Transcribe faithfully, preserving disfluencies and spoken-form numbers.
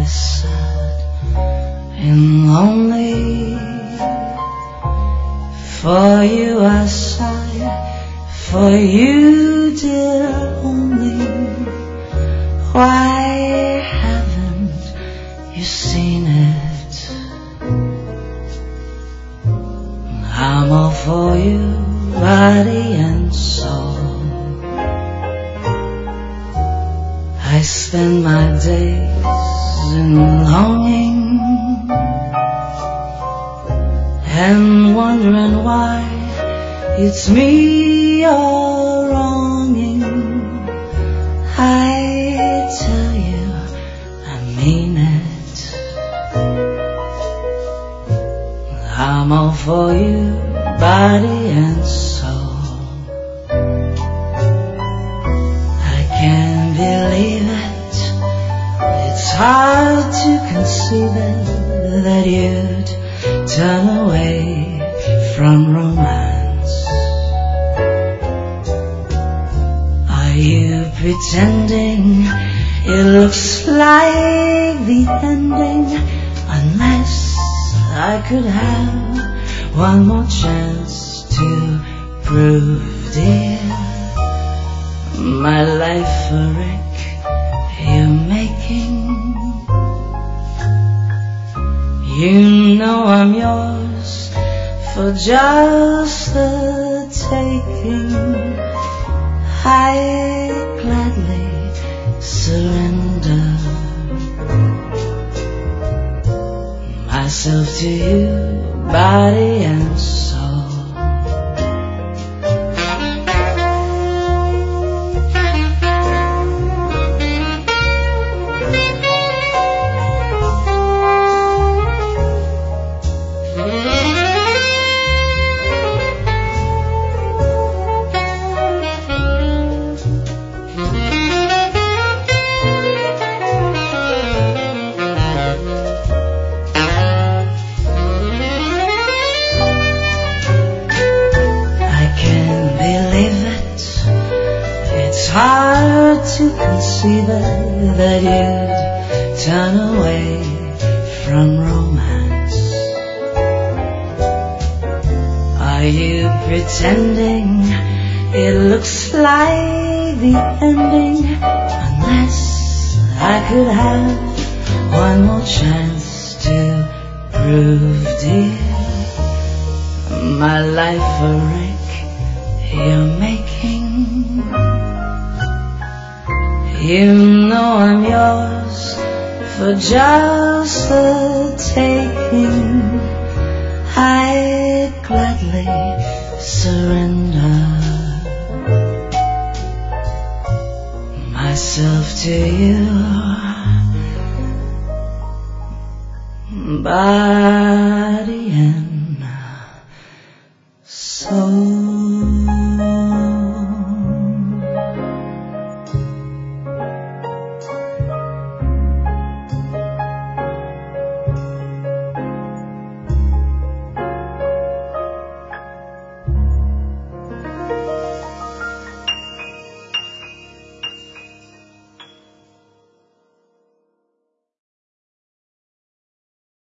sad and lonely. For you I sigh, for you, dear, only. Why haven't you seen it? I'm all for you, body and soul. I spend my days in longing and wondering why it's me you're wronging. I tell you I mean it. I'm all for you, body and soul. I can't believe it. It's hard to conceive it that you'd turn away from romance. Are you pretending it looks like the ending? Unless I could have one more chance to prove, dear, my life a wreck you're making. You know I'm yours for just the taking. I'd gladly surrender myself to you, body and soul. Hard to conceive it that you'd turn away from romance. Are you pretending it looks like the ending? Unless I could have one more chance to prove, dear, my life a wreck you're making. You know I'm yours for just the taking. I'd gladly surrender myself to you, body and soul.